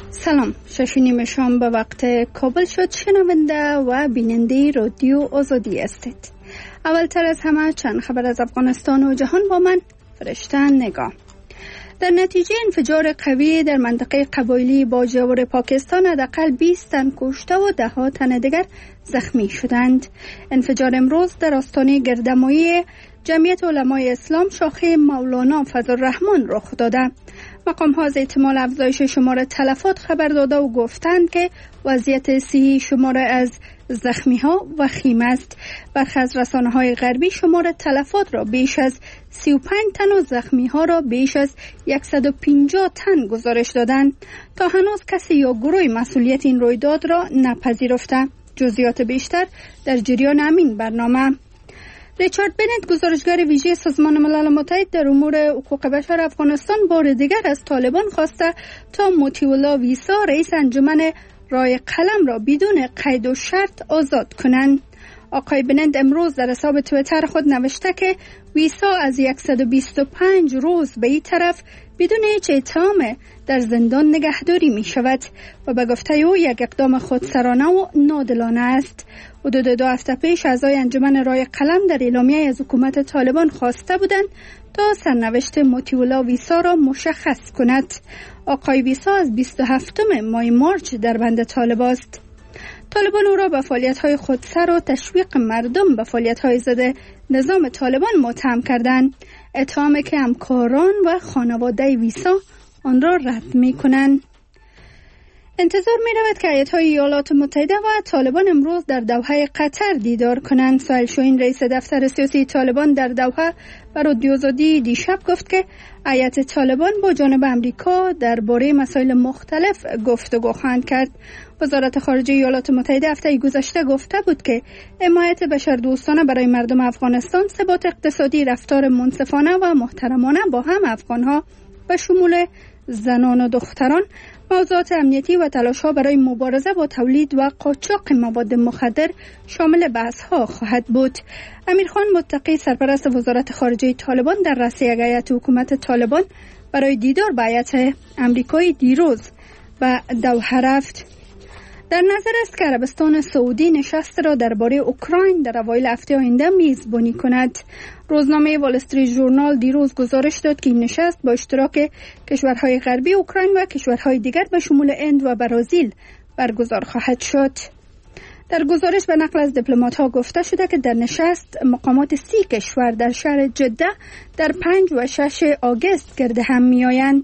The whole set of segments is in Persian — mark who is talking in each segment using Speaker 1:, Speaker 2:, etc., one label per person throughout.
Speaker 1: سلام، 6:30 شام به وقت کابل شد. شنونده و بیننده رادیو آزادی هستید. اولتر از همه چند خبر از افغانستان و جهان با من فرشته نگاه. در نتیجه انفجار قوی در منطقه قبایلی باجوور پاکستان حداقل 20 تن کشته و 10 تن دیگر زخمی شدند. انفجار امروز در آستانه گردمایی جمعیت علمای اسلام شاخه مولانا فضل‌الرحمن رخ داده. مقام ها از احتمال افزایش شمار تلفات خبر داده و گفتند که وضعیت صحی شمار از زخمی ها وخیم است. برخی از رسانه های غربی شمار تلفات را بیش از 35 تن و زخمی ها را بیش از 150 تن گزارش دادند. تا هنوز کسی یا گروه مسئولیت این رویداد را نپذیرفته. جزئیات بیشتر در جریان همین برنامه. ریچارد بنت، گزارشگر ویژه سازمان ملل متحد در امور حقوق بشر افغانستان، بار دیگر از طالبان خواسته تا موتیولا ویسا، رئیس انجمن رای قلم، را بدون قید و شرط آزاد کنند. آقای بنت امروز در حساب توییتر خود نوشته که ویسا از 125 روز به این طرف بدون هیچ اتهام در زندان نگهداری می شود و به گفته او یک اقدام خودسرانه و نادلانه است. حدود 2 هفته پیش اعضای انجمن رای قلم در اعلامیه از حکومت طالبان خواسته بودند تا سرنوشت موتیولا ویسا را مشخص کند. آقای ویسا از 27 ماه مارچ در بند طالب است. طالبان او را به فعالیت‌های خودسر و تشویق مردم به فعالیت‌های ضد نظام طالبان متهم کردند. اتهامی که همکاران و خانواده ویسا آن را رد می‌کنند. انتظار می‌رود که هیئت‌های ایالات متحده و طالبان امروز در دوحه قطر دیدار کنند. سهیل شاهین، رئیس دفتر سیاسی طالبان، در دوحه بر رادیو آزادی دیشب گفت که هیئت طالبان با جانب امریکا درباره مسائل مختلف گفتگو خواهند کرد. وزارت خارجه ایالات متحده هفته گذشته گفته بود که حمایت بشردوستانه برای مردم افغانستان، ثبات اقتصادی، رفتار منصفانه و محترمانه با هم افغان‌ها به شمول زنان و دختران، موضوعات امنیتی و تلاش‌ها برای مبارزه با تولید و قاچاق مواد مخدر شامل بحث‌ها خواهد بود. امیرخان متقی، سرپرست وزارت خارجه طالبان، در رأس یک هیئت حکومت طالبان برای دیدار با هیئت امریکایی دیروز به دوحه رفت. در نظر است که عربستان سعودی نشست را درباره اوکراین در اوایل هفته آینده میزبانی کند. روزنامه وال استریت ژورنال دیروز گزارش داد که این نشست با اشتراک کشورهای غربی اوکراین و کشورهای دیگر به شمول هند و برزیل برگزار خواهد شد. در گزارش به نقل از دیپلمات‌ها گفته شده که در نشست مقامات 30 کشور در شهر جده در 5 و 6 آگوست گرد هم می‌آیند.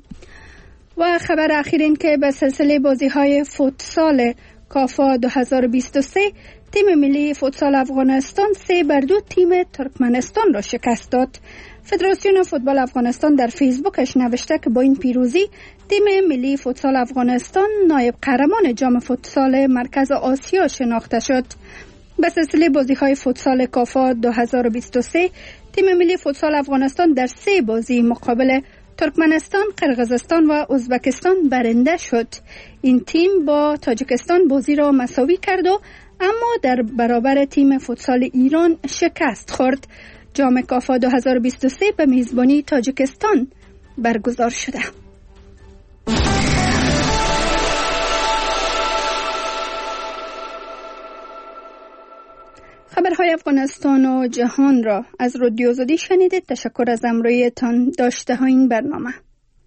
Speaker 1: و خبر اخیر این که به سلسله بازی‌های فوتسال کافا 2023 تیم ملی فوتسال افغانستان 3-2 تیم ترکمنستان را شکست داد. فدراسیون فوتبال افغانستان در فیسبوکش نوشته که با این پیروزی تیم ملی فوتسال افغانستان نایب قهرمان جام فوتسال مرکز آسیا شناخته شد. به سلسله بازی‌های فوتسال کافا 2023 تیم ملی فوتسال افغانستان در 3 بازی مقابل ترکمنستان، قرقیزستان و ازبکستان برنده شد. این تیم با تاجیکستان بازی را مساوی کرد و اما در برابر تیم فوتسال ایران شکست خورد. جام کافا 2023 به میزبانی تاجیکستان برگزار شده. خبرهای افغانستان و جهان را از رادیو آزادی شنیدید. تشکر از همراهیتان داشته ها این برنامه.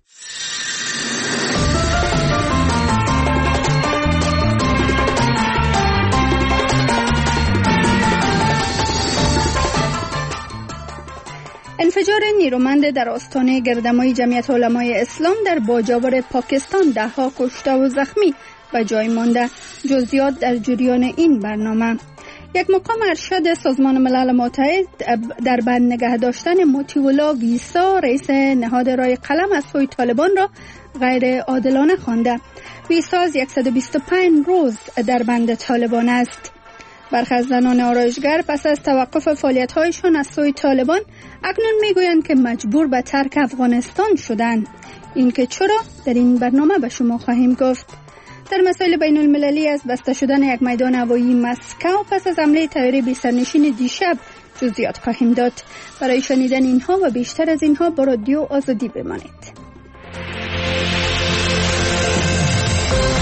Speaker 1: انفجار نیرومند در آستانه گردمایی جمعیت علمای اسلام در باجوور پاکستان 10 کشته و زخمی به جای مانده. جزئیات در جریان این برنامه. یک مقام ارشد سازمان ملل متحد در بند نگه داشتن موتیولا ویسا، رئیس نهاد رای قلم، از سوی طالبان را غیر عادلانه خوانده. ویسا از 125 روز در بند طالبان است. برخی از زنان آرایشگر پس از توقف فعالیت‌هایشان از سوی طالبان اکنون میگویند که مجبور به ترک افغانستان شدند. این که چرا در این برنامه به شما خواهیم گفت. در مسائل بین المللی از بسته شدن یک میدان هوایی مسکو پس از حمله طیاره بی سرنشین دیشب جزئیات خواهیم داد. برای شنیدن اینها و بیشتر از اینها با رادیو آزادی بمانید.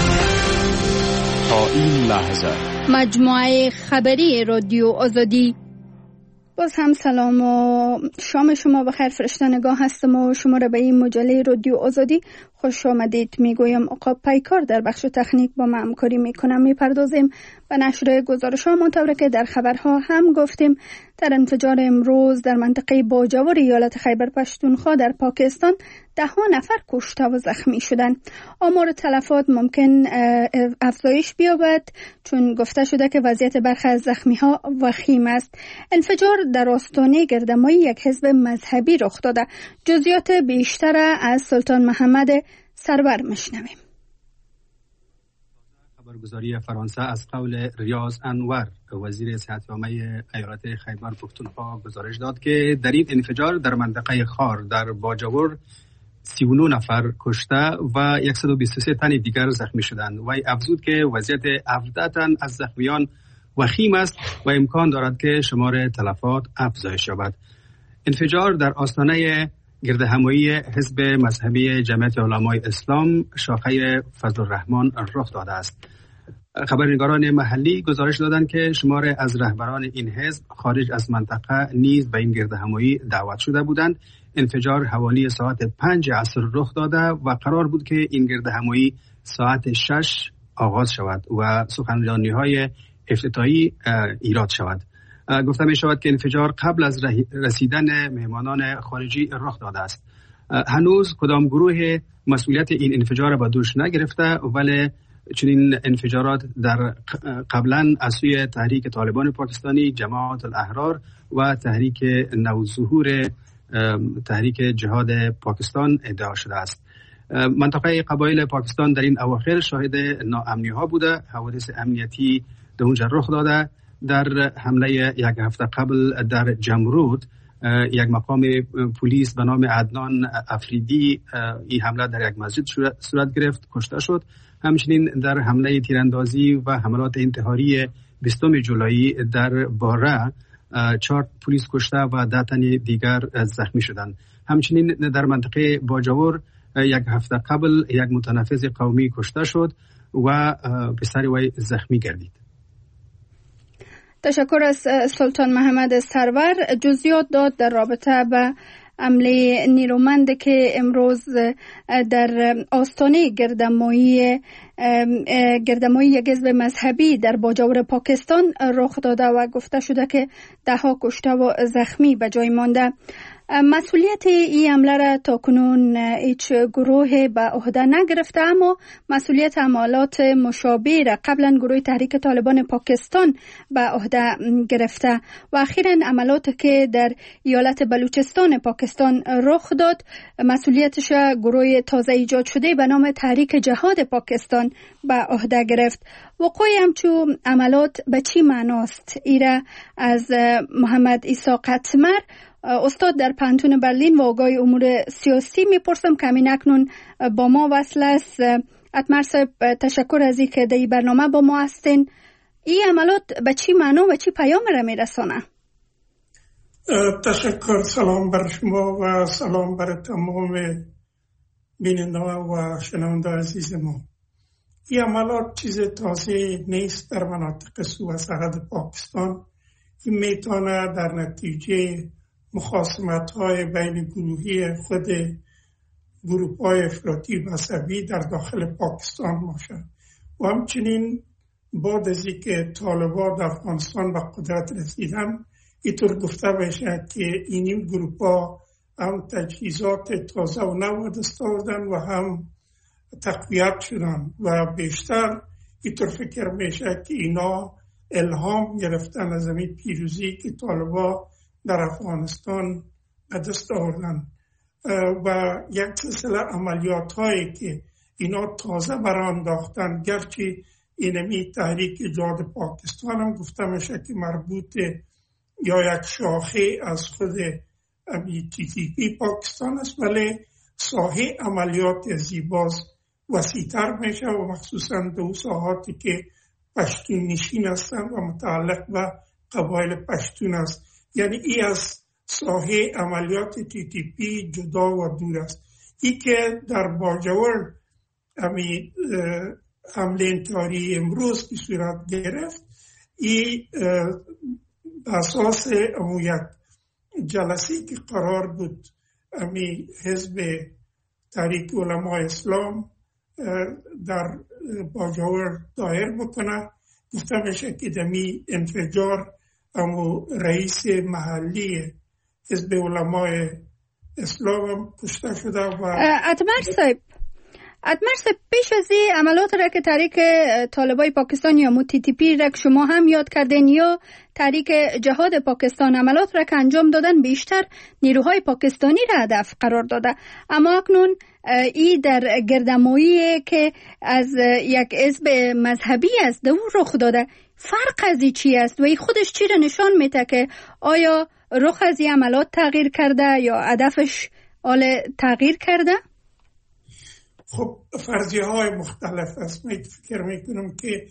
Speaker 2: این لحظه
Speaker 1: مجموعه خبری رادیو آزادی. باز هم سلام و شام شما بخیر. فرشته نگاه هستم و شما را به این مجله رادیو آزادی خوش آمدید میگویم. آقا پیکار در بخش تکنیک با ما همکاری میکنم. میپردازیم به نشر گزارش ها منطوره که در خبرها هم گفتیم. در انفجار امروز در منطقه باجوور ایالت خیبر پختونخوا در پاکستان 10 نفر کشته و زخمی شدند. آمار تلفات ممکن افزایش بیابد چون گفته شده که وضعیت برخی از زخمی ها وخیم است. انفجار در آستانه گردمایی یک حزب مذهبی رخ داده. جزئیات بیشتر از سلطان محمد سرور میشنویم.
Speaker 3: خبرگزاری فرانسه از قول ریاض انور وزیر صحت‌عامه ایالت خیبر پختونخوا گزارش داد که در این انفجار در منطقه خار در باجوور 39 نفر کشته و 123 تن دیگر زخمی شدند و افزود که وضعیت 17 تن از زخمیان وخیم است و امکان دارد که شمار تلفات افزایش یابد. انفجار در آستانه گردهمایی حزب مذهبی جمعیت علمای اسلام شاخه فضل الرحمن رخ داده است. خبرنگاران محلی گزارش دادند که شمار از رهبران این حزب خارج از منطقه نیز به این گردهمایی دعوت شده بودند. انفجار حوالی ساعت 5 عصر رخ داده و قرار بود که این گردهمایی ساعت 6 آغاز شود و سخنرانی‌های افتتاحی ایراد شود. گفته می شود که انفجار قبل از رسیدن مهمانان خارجی رخ داده است. هنوز کدام گروه مسئولیت این انفجار به دوش نگرفته، ولی چنین انفجارات در قبلا از سوی تحریک طالبان پاکستانی، جماعت الاحرار و تحریک نوظهور تحریک جهاد پاکستان ادعا شده است. منطقه قبایل پاکستان در این اواخر شاهد ناامنی ها بوده. حوادث امنیتی در اونجا رخ داده. در حمله یک هفته قبل در جمرود یک مقام پلیس به نام عدنان افریدی این حمله در یک مسجد صورت گرفت، کشته شد. همچنین در حمله تیراندازی و حملات انتحاری 20 جولای در باره 4 پلیس کشته و 10 تن دیگر زخمی شدند. همچنین در منطقه باجوور یک هفته قبل یک متنفذ قومی کشته شد و پسر وی زخمی گردید.
Speaker 1: تشکر از سلطان محمد سرور. جزئیات داد در رابطه به حمله نیرومند که امروز در آستانه گردمایی یک حزب مذهبی در باجوور پاکستان رخ داده و گفته شده که 10 کشته و زخمی به جای مانده. مسئولیت این حمله را تاکنون هیچ گروه به عهده نگرفته، اما مسئولیت حملات مشابه را قبلا گروه تحریک طالبان پاکستان به عهده گرفته و اخیراً عملاتی که در ایالت بلوچستان پاکستان رخ داد مسئولیتش گروه تازه ایجاد شده به نام تحریک جهاد پاکستان به عهده گرفت. وقوع همچون عملات به چی معناست؟ ایره از محمد عیسی قطمر استاد در پانتون برلین و آگاه امور سیاسی میپرسم که همین اکنون با ما وصل است. اتمر صاحب تشکر از این که در این برنامه با ما هستین. این عملات به چی معنا و چی پیام را میرسانه؟
Speaker 4: تشکر. سلام بر شما و سلام بر تمام بیننده و شنونده عزیز ما. این عملات چیز تازه نیست در مناطق سو و سرحد پاکستان. این میتونه در نتیجه مخاصمت‌های بین گروهی خود گروه‌های افراطی مذهبی در داخل پاکستان باشد و همچنین بعد از اینکه طالبان در افغانستان به قدرت رسیدن اینطور گفته بشه که این گروه‌ها هم تجهیزات تازه و نو دست آوردن و هم تقویت شدن و بیشتر اینطور فکر میشه که اینا الهام گرفتن از این پیروزی که طالبان در افغانستان به دست آوردن و یک سلسله عملیات هایی که اینا تازه برانداختن، گرچه اینمی تحریک جهاد پاکستان هم گفته میشه که مربوط یا یک شاخه از خود TTP پاکستان است، ولی ساحه عملیات زیباز وسیع‌تر میشه و مخصوصا دو ساحاتی که پشتون نشین هستند و متعلق به قبایل پشتون است. یعنی ای از ساحه عملیات TTP جدا و دور است. ای که در باجوور حمله انتحاری امروز که صورت گرفت این اساس امو یک جلسه که قرار بود امی حزب تحریک علمای اسلام در باجوور دایر بکنه. گفته میشه که دمی انفجار امو رئیس محلی حزب علمای اسلام کشته شده. و
Speaker 1: اتمر صاحب پیش از این عملات را که تحریک طالبای پاکستان یا TTP را که شما هم یاد کردین یا تحریک جهاد پاکستان عملات را که انجام دادن بیشتر نیروهای پاکستانی را هدف قرار داده، اما اکنون ای در گردمایی که از یک حزب مذهبی است او رخ داده. فرق از این چی است و ای خودش چی را نشان میده که آیا رخ از این عملات تغییر کرده یا هدفش تغییر کرده؟
Speaker 4: خب فرضیه های مختلف است. من فکر میکنم که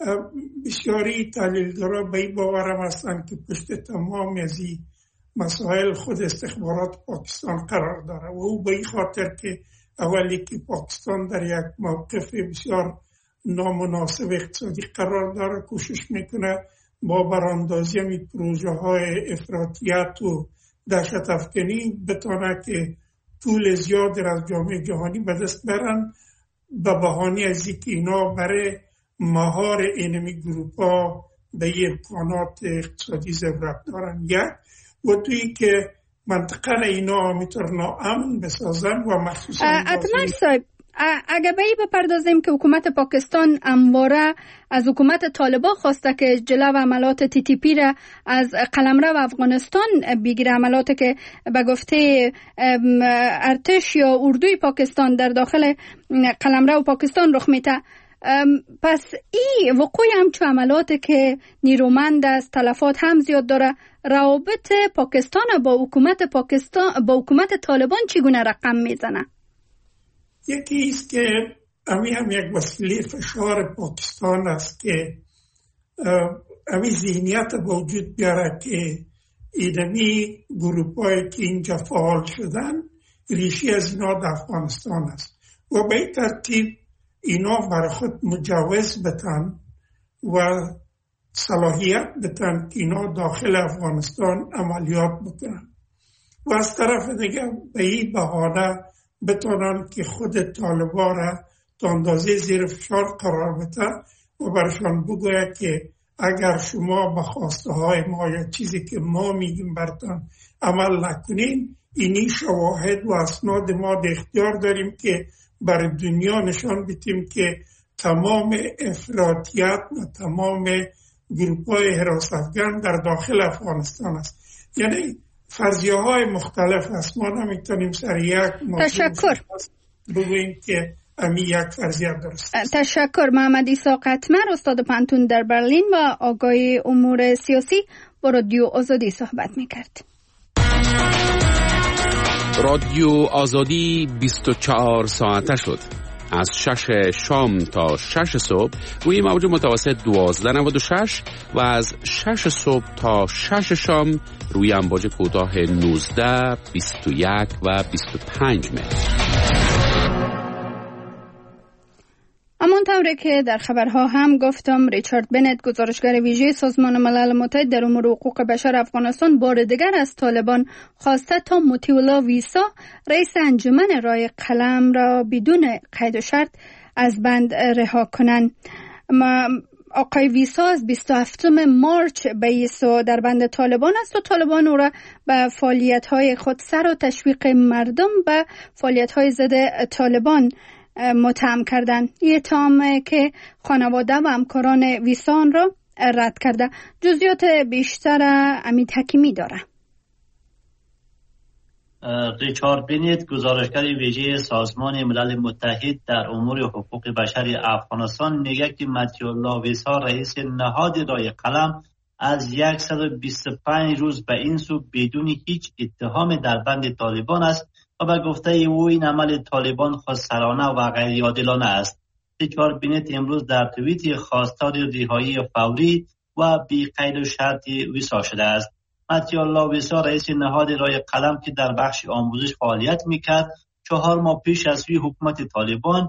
Speaker 4: بسیاری تحلیلگرا به این باورم هستند که پشت تمام از این مسائل خود استخبارات پاکستان قرار داره و او به این خاطر که اولی که پاکستان در یک موقف بسیار نامناسب اقتصادی قرار داره، کوشش میکنه با براندازی همین پروژه های افراطیت و دهشت افکنی بتونه که طول زیاد از جامعه جهانی به دست برن به بهانه از اینکه اینا برای مهار اینمی گروپا به امکانات اقتصادی ضرورت دارن. یک و دوی که منطقه اینا میتونن ناامن بسازن و مخصوصا
Speaker 1: اتمر صاحب اگه به این بپردازیم که حکومت پاکستان همواره از حکومت طالبان خواسته که جلو عملات TTP را از قلمرو افغانستان بگیره، عملاتی که به گفته ارتش یا اردوی پاکستان در داخل قلمرو پاکستان رخ میده، پس این وقوع همچون عملاتی که نیرومند است، تلفات هم زیاد داره، روابط پاکستان با حکومت طالبان چگونه رقم میزنه؟
Speaker 4: یکی است که هم یک وسیله فشار پاکستان است که همین ذهنیت به وجود بیاره که ایدمی گروپایی که اینجا فعال شدن ریشی از اینا در افغانستان است و به این ترتیب اینا برای خود مجوز بتن و صلاحیت بتن که اینا داخل افغانستان عملیات بکنن و از طرف دیگه به این بهانه بتونن که خود طالبان را تا اندازه زیر فشار قرار بده و برشان بگوید که اگر شما به خواسته های ما یا چیزی که ما میگیم برتان عمل نکنین، اینی شواهد و اسناد ما در اختیار داریم که برای دنیا نشان بدیم که تمام افراطیت و تمام گروپ‌های حراست افغان در داخل افغانستان است. یعنی فرضیه های مختلف است. ما نمیتونیم سر یک
Speaker 1: تشکر
Speaker 4: بگوییم که امی یک فرضیه درست است.
Speaker 1: تشکر. محمد ایساق اتمر، استاد پانتون در برلین و آگاهی امور سیاسی با رادیو آزادی صحبت میکرد.
Speaker 2: رادیو آزادی 24 ساعته شد. از 6 شام تا 6 صبح روی موج متوسط 1296 و از 6 صبح تا 6 شام روی امواج کوتاه 19، 21 و 25 متر.
Speaker 1: همانطوری که در خبرها هم گفتم، ریچارد بنت، گزارشگر ویژه سازمان ملل متحد در امور حقوق بشر افغانستان، بار دیگر از طالبان خواسته تا موتیولا ویسا، رئیس انجمن رای قلم، را بدون قید و شرط از بند رها کنند. آقای ویسا از 27 مارچ به ایسا در بند طالبان است و طالبان او را به فعالیت‌های خود سر و تشویق مردم به فعالیت‌های ضد طالبان متهم کردند. این اتهام که خانواده و همکاران ویسان را رد کرده. جزئیات بیشتر امید حکیمی داره.
Speaker 5: ریچارد بنت، گزارشگر ویژه سازمان ملل متحد در امور حقوق بشر افغانستان، میگه که متی‌الله ویسا، رئیس نهاد رای قلم، از 125 روز به این سو بدون هیچ اتهام در بند طالبان است و به گفته او این عمل طالبان خودسرانه و غیر عادلانه است. ریچارد بنت امروز در توییت خواستار رهایی فوری و بی قید و شرط ویسا شده است. متی‌الله ویسا، رئیس نهاد رای قلم که در بخش آموزش فعالیت میکرد، 4 ماه پیش از سوی حکومت طالبان و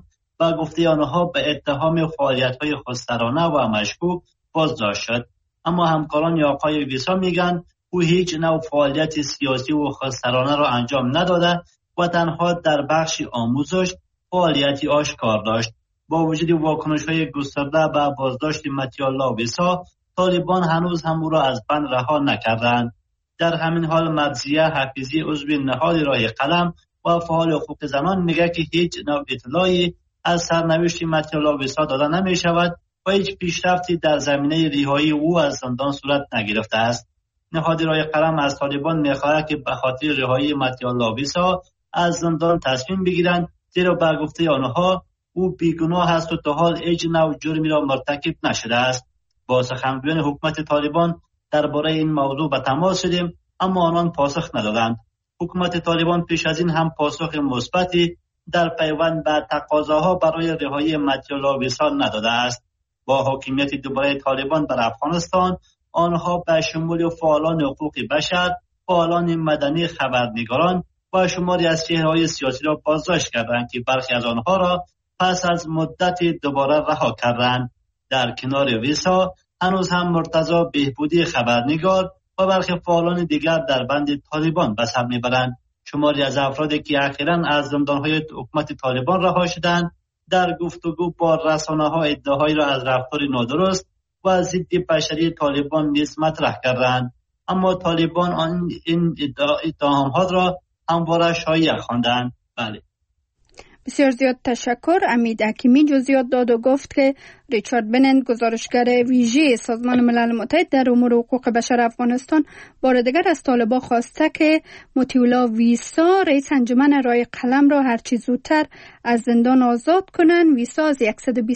Speaker 5: و گفته آنها به اتهام فعالیت‌های خودسرانه و مشکوک بازداشت شد. اما همکاران آقای ویسا میگن او هیچ نوع فعالیت سیاسی و خودسرانه را انجام نداده و تنها در بخش آموزش فعالیتی آشکار داشت. با وجود واکنش‌های گسترده به بازداشت متیالله ویسا، طالبان هنوز هم او را از بند رها نکردند. در همین حال مرضیه حفیظی عضو نهاد راه قلم و فعال حقوق زنان میگه که هیچ نوع اطلاعی از سرنوشت متیالله ویسا داده نمی شود و هیچ پیشرفتی در زمینه رهایی او از زندان صورت نگرفته است. نهاد راه قلم از طالبان میخواهد که به خاطر رهایی متیالله ویسا از زندان تصمیم بگیرند، زیرا به گفته آنها او بیگناه است و تا حال هیچ نوع جرمی را مرتکب نشده است. با سخنگویان حکومت طالبان درباره این موضوع به تماس شدیم، اما آنان پاسخ ندادند. حکومت طالبان پیش از این هم پاسخ مثبتی در پیوند به تقاضاها برای رهایی متیالله ویسا نداده است. با حاکمیت دوباره طالبان بر افغانستان، آنها به شمول فعالان حقوق بشر، فعالان مدنی، خبرنگاران و شماری از چهره‌های سیاسی را بازداشت کردند که برخی از آنها را پس از مدت دوباره رها کردند. در کنار ویسا هنوز هم مرتضی بهبودی خبرنگار و برخی فعالان دیگر در بند طالبان به سر میبرند. شماری از افرادی که اخیراً از زندان‌های حکومت طالبان رها شدند، در گفتگو با رسانه‌ها ادعاهایی را از رفتار نادرست و ضد بشری طالبان نیز مطرح کردند. اما طالبان این اتهامات را همواره شایع خواندند. بله.
Speaker 1: بسیار زیاد تشکر. امید حکیمی جزئیات داد و گفت که ریچارد بنند، گزارشگر ویژه سازمان ملل متحد در امور حقوق بشر افغانستان، بار دیگر از طالبان خواسته که متیالله ویسا، رئیس انجمن راه قلم، را هرچی زودتر از زندان آزاد کنند. ویسا از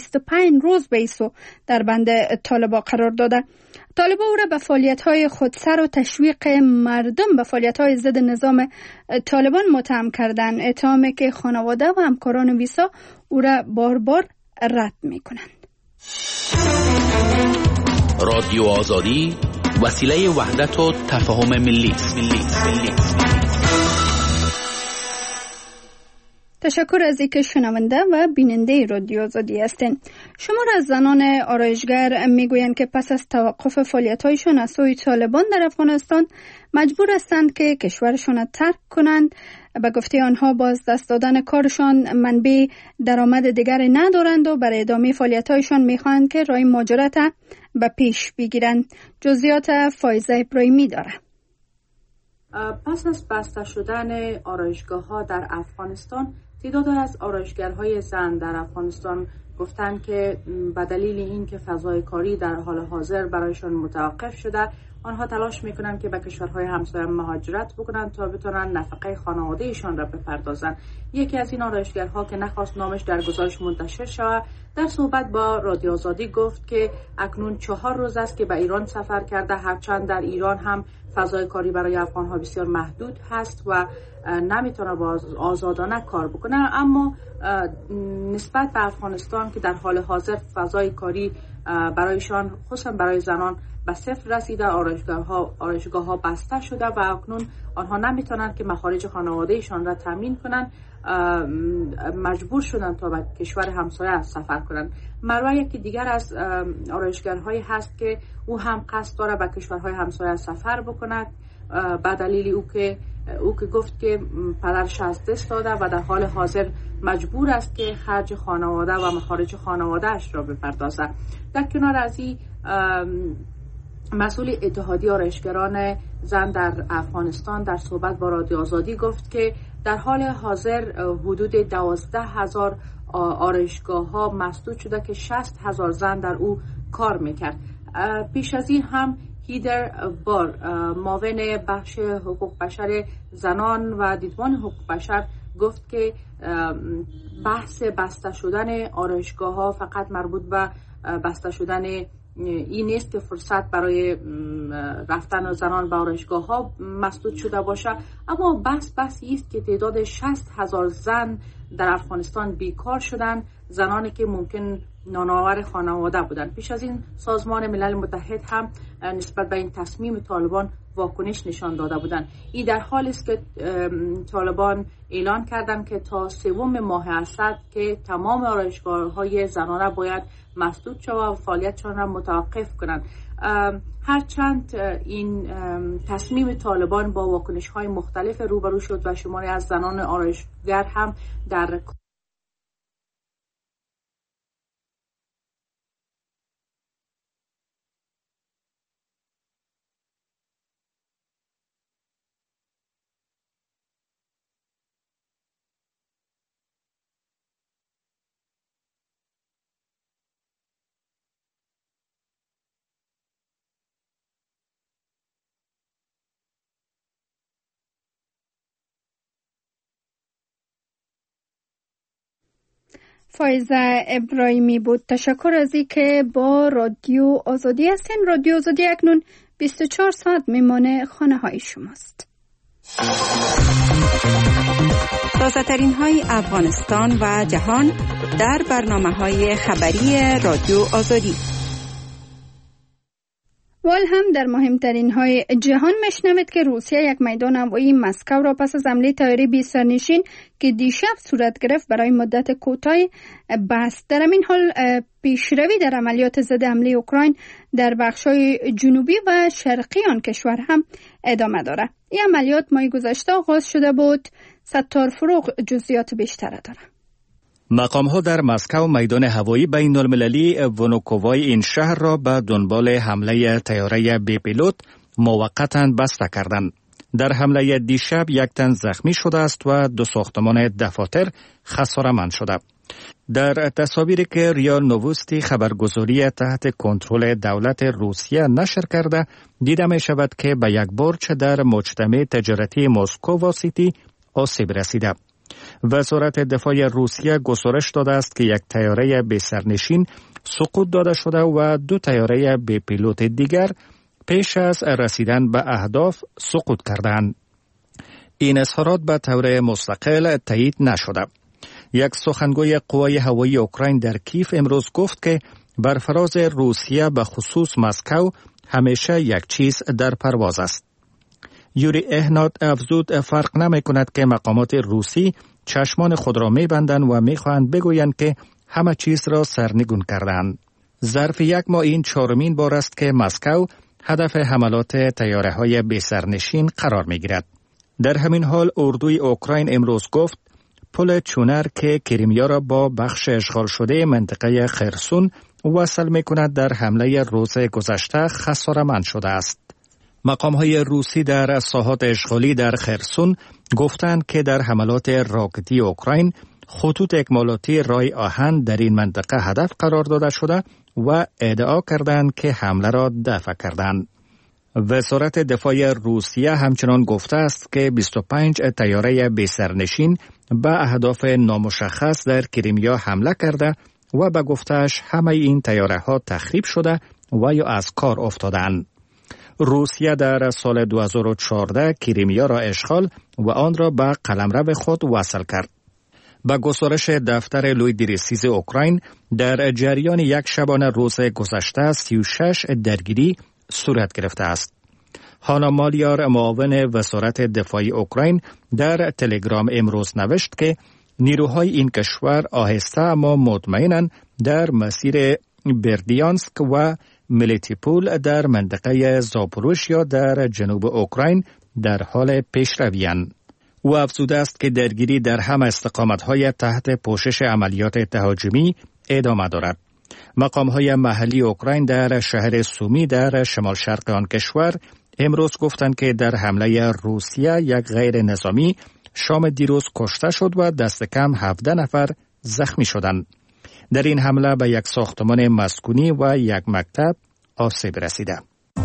Speaker 1: 125 روز به ایسو در بند طالبان قرار داده. طالبان او را به فعالیت‌های خودسر و تشویق مردم به فعالیت‌های ضد نظام طالبان متهم کردند، اتهامی که خانواده و همکاران ویسا او را بار بار رد می‌کنند.
Speaker 2: رادیو آزادی وسیله وحدت و تفاهم ملی است.
Speaker 1: تشکر از اینکه شنونده و بیننده رادیو آزادی هستین. شمار از زنان آرایشگر میگویند که پس از توقف فعالیت‌هایشان از سوی طالبان در افغانستان مجبور هستند که کشورشان را ترک کنند. به گفته آنها باز دست دادن کارشان منبع درآمد دیگری ندارند و برای ادامه فعالیت‌هایشان میخواهند که راه مهاجرت به پیش بگیرند. جزئیات فایزه ابراهیمی داره.
Speaker 6: پس از بسته شدن آرایشگاه‌ها در افغانستان، تعداد از آرایشگرهای زن در افغانستان گفتند که به دلیل اینکه فضای کاری در حال حاضر برایشان متوقف شده، آنها تلاش میکنند که به کشورهای همسایه مهاجرت بکنند تا بتونن نفقه خانوادهشان را بپردازند. یکی از این آرایشگرها که نخواست نامش در گزارش منتشر شود، در صحبت با رادیو آزادی گفت که اکنون 4 روز است که به ایران سفر کرده، هرچند در ایران هم فضای کاری برای افغانها بسیار محدود هست و نمیتونه آزادانه کار بکنه، اما نسبت به افغانستان که در حال حاضر فضای کاری برایشان، خصوصا برای زنان، به صفر رسیده، آرایشگاه ها بسته شده و اکنون آنها نمیتونند که مخارج خانوادهشان را تامین کنند، مجبور شدن تا به کشور همسایه سفر کنند. مروه یکی دیگر از آرایشگرهایی هست که او هم قصد داره به کشورهای همسایه سفر بکند، به دلیل او که گفت که پدرش از دست داده و در حال حاضر مجبور است که خرج خانواده و مخارج خانوادهش را بپردازد. در کنار از این، مسئول اتحادیه آرایشگران زن در افغانستان در صحبت با رادیو آزادی گفت که در حال حاضر حدود 12,000 آرایشگاه ها مسدود شده که 60,000 زن در او کار میکرد. پیش از این هم هیدر بار، معاون بخش حقوق بشر زنان و دیدبان حقوق بشر، گفت که بحث بسته شدن آرایشگاه ها فقط مربوط به بسته شدن این نیست که فرصت برای رفتن زنان به آرایشگاه ها مسدود شده باشه، اما بحثی است که تعداد 60,000 زن در افغانستان بیکار شدن زنانی که ممکن نانآور خانواده بودند. پیش از این سازمان ملل متحد هم نسبت به این تصمیم طالبان واکنش نشان داده بودند. این در حالی است که طالبان اعلان کردند که تا 3 ماه اسد که تمام آرایشگاه‌های زنانه باید مسدود شود و فعالیتشان را متوقف کنند. هرچند این تصمیم طالبان با واکنش‌های مختلف روبرو شد و شماری از زنان آرایشگر هم در
Speaker 1: فایزه ابراهیمی بود. تشکر از این که با رادیو آزادی هستین. رادیو آزادی اکنون 24 ساعت میمانه خانه های شماست.
Speaker 7: تازه ترین های افغانستان و جهان در برنامه های خبری رادیو آزادی.
Speaker 1: وال هم در مهمترین های جهان میشنوید که روسیه یک میدان هوایی مسکو را پس از حمله طیاره بی سرنشین که دیشب صورت گرفت برای مدت کوتاهی بست. در همین حال پیشروی در عملیات ضد حمله اوکراین در بخش‌های جنوبی و شرقی آن کشور هم ادامه دارد. این عملیات ماه گذشته آغاز شده بود. ستار فروغ جزئیات بیشتر دارد.
Speaker 8: مقام‌ها در مسکو میدان هوایی بین‌المللی ونوکووای این شهر را به دنبال حمله طیاره بی پیلوت موقتاً بسته کردند. در حمله دیشب 1 تن زخمی شده است و 2 ساختمان دفاتر خساره‌مند شده. در تصاویری که ریا نووستی خبرگزاری تحت کنترل دولت روسیه نشر کرده دیده می شود که به یک برج در مجتمع تجارتی مسکو و سیتی آسیب رسیده. وزارت دفاع روسیه گزارش داده است که یک طیاره بی سرنشین سقوط داده شده و 2 طیاره بی پیلوت دیگر پیش از رسیدن به اهداف سقوط کردند. این اظهارات به طور مستقل تایید نشده. یک سخنگوی قوای هوایی اوکراین در کیف امروز گفت که بر فراز روسیه به خصوص مسکو همیشه یک چیز در پرواز است. یوری اهنات افزود فرق نمی کند که مقامات روسی چشمان خود را می بندند و می خواهند بگویند که همه چیز را سرنگون کردند. ظرف 1 ماه این 4مین بار است که مسکو هدف حملات طیاره های بی سرنشین قرار می گیرد. در همین حال اردوی اوکراین امروز گفت پل چونر که کریمیا را با بخش اشغال شده منطقه خرسون وصل می کند در حمله روز گذشته خساره‌مند شده است. مقام‌های روسی در ساحات اشغالی در خرسون گفتند که در حملات راکتی اوکراین خطوط اکمالاتی رای آهن در این منطقه هدف قرار داده شده و ادعا کردند که حمله را دفع کردند. وزارت دفاع روسیه همچنان گفته است که 25 طیاره بی سرنشین به اهداف نامشخص در کریمیا حمله کرده و به گفته‌اش همه این طیاره‌ها تخریب شده و یا از کار افتادند. روسیه در سال 2014 کریمیا را اشغال و آن را به قلمرو خود وصل کرد. به گزارش دفتر لوی دیرسیز اوکراین در جریان یک شبانه روز گذشته 36 درگیری صورت گرفته است. هانا مالیار معاون وزارت دفاع اوکراین در تلگرام امروز نوشت که نیروهای این کشور آهسته اما مطمئناً در مسیر بردیانسک و ملیتیپول در منطقه زاپوروژیا در جنوب اوکراین در حال پیشروی‌اند. او افزوده است که درگیری در همه استقامت‌های تحت پوشش عملیات تهاجمی ادامه دارد. مقام‌های محلی اوکراین در شهر سومی در شمال شرق آن کشور امروز گفتند که در حمله روسیه یک غیر نظامی شام دیروز کشته شد و دست کم 17 نفر زخمی شدند. در این حمله به یک ساختمان مسکونی و یک مکتب آسیب رسیده.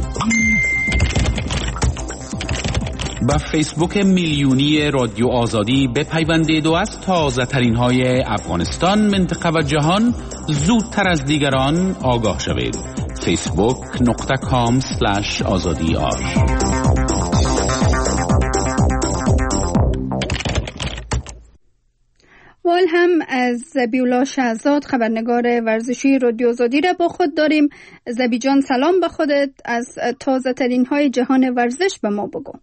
Speaker 2: با فیسبوک میلیونی رادیو آزادی بپیوندید و از تازه ترین های افغانستان، منطقه و جهان زودتر از دیگران آگاه شوید. facebook.com/azadi.
Speaker 1: وال هم از زبیولا شهزاد خبرنگار ورزشی رادیو آزادی را با خود داریم. زبی جان سلام به خودت. از تازه ترین های جهان ورزش به ما بگو.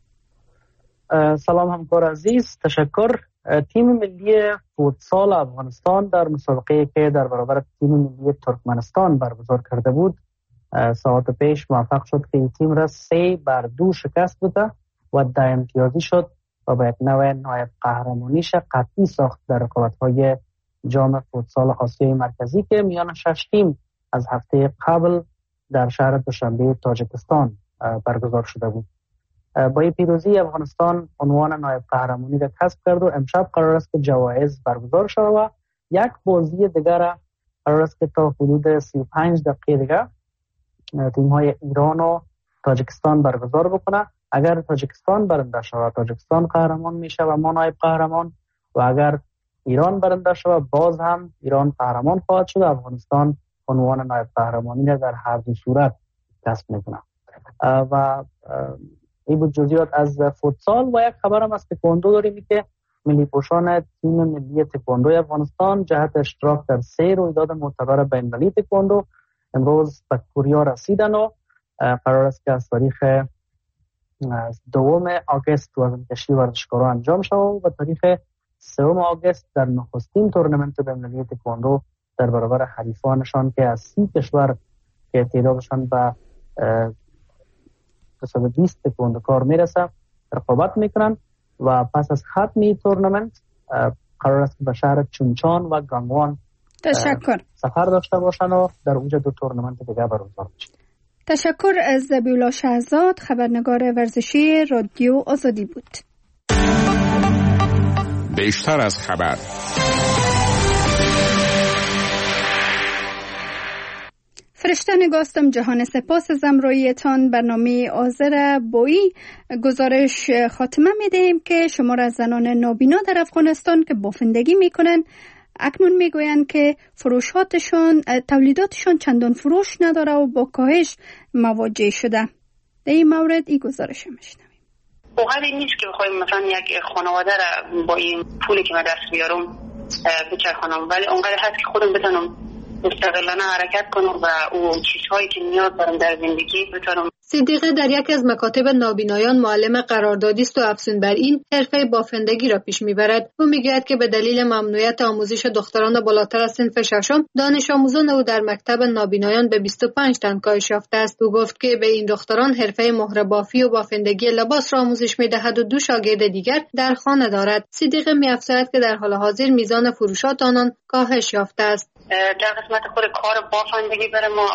Speaker 9: سلام همکار عزیز، تشکر. تیم ملی فوتسال افغانستان در مسابقه که در برابر تیم ملی ترکمنستان برگزار کرده بود ساعت پیش موفق شد که این تیم را 3-2 شکست بده و 10 امتیازی شد و به یک نوع نایب قهرمانیش قطعی ساخت در رقابت‌های جام فوتسال آسیای مرکزی که میان 6 تیم از هفته قبل در شهر دوشنبه تاجیکستان برگزار شده بود. با این پیروزی افغانستان عنوان نایب قهرمانی را کسب کرد و امشب قرار است که جوایز برگزار شود و یک بازی دیگر قرار است که تا حدود 35 دقیقه دیگر تیم‌های ایران و تاجیکستان برگزار بکنه. اگر تاجیکستان برنده شود تاجیکستان قهرمان میشه و ما نایب قهرمان، و اگر ایران برنده شود باز هم ایران قهرمان خواهد شد. افغانستان عنوان نایب قهرمانی را در هر دو صورت کسب میکنه. و این بود جزئیات از فوتسال. و یک خبر هم از تکواندو داریم که ملی پوشان تیم ملی تکواندو افغانستان جهت اشتراک در 3 رویداد معتبر بین‌المللی تکواندو امروز به کوریا رسیدن و قرار است که از تاریخ 2 آگوست وزنکشی ورزشکاران انجام شود و تاریخ 3 آگوست در نخستین تورنمنت بین‌المللی تکواندو در برابر حریفانشان که از 30 کشور که تعدادشان به 220 تکواندوکار میرسه رقابت میکنن و پس از ختم تورنمنت قرار است که به شهر چونچان و گانگوان سفر داشته باشن و در اونجا 2 تورنمنت دیگه برگزار بشه.
Speaker 1: تشکر از زبیولا شهزاد خبرنگار ورزشی رادیو آزادی بود.
Speaker 2: بیشتر از خبر.
Speaker 1: فرشته نگاستم جهان، سپاس از همراهیتان. برنامه آذر بایی گزارش خاتمه میدهیم که شمار از زنان نابینا در افغانستان که بافندگی میکنن اکنون میگویند که تولیداتشان چندان فروش نداره و با کاهش مواجه شده. در این مورد این گزارش میشنویم.
Speaker 10: واقعا نیست که بخوایم مثلا یک خانواده را با این پولی که من دست بیارم بچرخانم، ولی اونقدر هست که خودم بتونم مستقلانه حرکت کنم و اون چیزهایی که نیاز دارم در زندگی بتونم.
Speaker 11: صدیقه در یکی از مکاتب نابینایان معلم قراردادی است و افزون بر این حرفه بافندگی را پیش میبرد. او میگوید که به دلیل ممنوعیت آموزش دختران بالاتر از صنف 6 دانش آموزان او در مکتب نابینایان به 25 تن کاهش یافته است. او گفت که به این دختران حرفه مهره بافی و بافندگی لباس را آموزش میدهد و 2 شاگرد دیگر در خانه دارد. صدیقه میافزاید که در حال حاضر میزان فروشات آنان کاهش یافته است.
Speaker 10: در قسمت خود کار بافندگی برای ما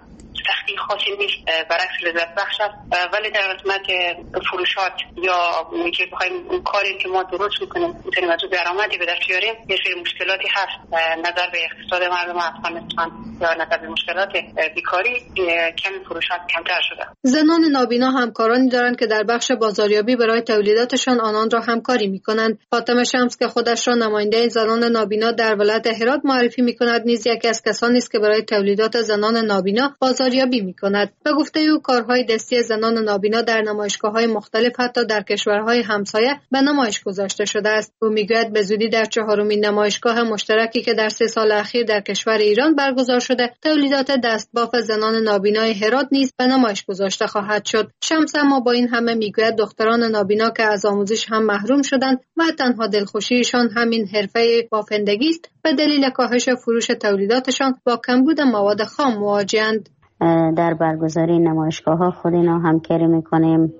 Speaker 10: سختی خاصی نیست، برعکس لذت بخش است، ولی در قسمت فروشات یا اینکه بخوایم اون کاری که ما درست میکنیم میتونیم از اون درآمدی به دست بیاریم یه سری مشکلاتی هست. نظر به اقتصاد مردم افغانستان یا نظر به مشکلات بیکاری کمی فروشات کمتر شده.
Speaker 11: زنان نابینا همکارانی دارند که در بخش بازاریابی برای تولیداتشان آنان را همکاری میکنند. فاطمه شمس که خودش را نماینده زنان نابینا در ولایت هرات معرفی میکند نیز یکی از کسانی است که برای تولیدات زنان نابینا بازاریابی میکند. به گفته او کارهای دستی زنان نابینا در نمایشگاه‌های مختلف حتی در کشورهای همسایه به نمایش گذاشته شده است. او میگوید به زودی در 4مین نمایشگاه مشترکی که در 3 سال اخیر در کشور ایران برگزار شده تولیدات دستباف زنان نابینای هرات نیز به نمایش گذاشته خواهد شد. شمس اما با این همه میگوید دختران نابینا که از آموزش هم محروم شدند و تنها دلخوشیشان همین حرفه بافندگی است به دلیل کاهش فروش تولیداتشان با کمبود مواد خام مواجه‌اند.
Speaker 12: در برگزاری نمایشگاه‌ها خود اینا همکاری میکنیم،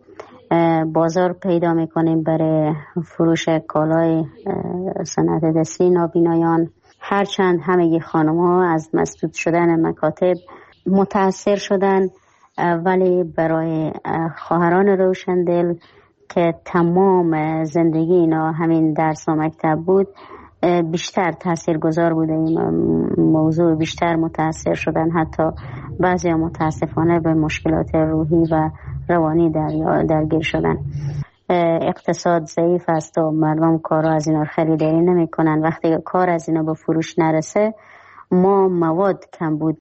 Speaker 12: بازار پیدا میکنیم برای فروش کالای صنعت دستی نابینایان. هرچند همه خانم‌ها از مسدود شدن مکاتب متاثر شدن، ولی برای خواهران روشندل که تمام زندگی اینا همین درس و مکتب بود بیشتر تاثیرگذار بوده این موضوع، بیشتر متاثر شدن. حتی بعضی متاسفانه به مشکلات روحی و روانی درگیر شدن. اقتصاد ضعیف است و مردم کارا از اینا خریداری نمی کنن. وقتی کار از اینا به فروش نرسه ما مواد کم بود